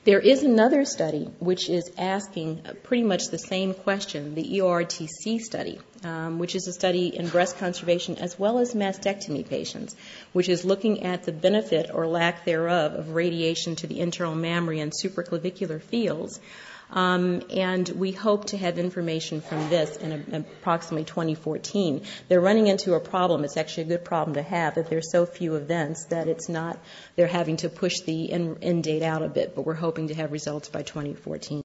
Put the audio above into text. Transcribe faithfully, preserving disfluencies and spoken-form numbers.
There is another study which is asking pretty much the same question, the E O R T C study, um, which is a study in breast conservation as well as mastectomy patients, which is looking at the benefit or lack thereof of radiation to the internal mammary and supraclavicular fields. Um, and we hope to have information from this in a, approximately twenty fourteen. They're running into a problem. It's actually a good problem to have, that there's so few events that it's not, they're having to push the end, end date out a bit, but we're hoping to have results by twenty fourteen.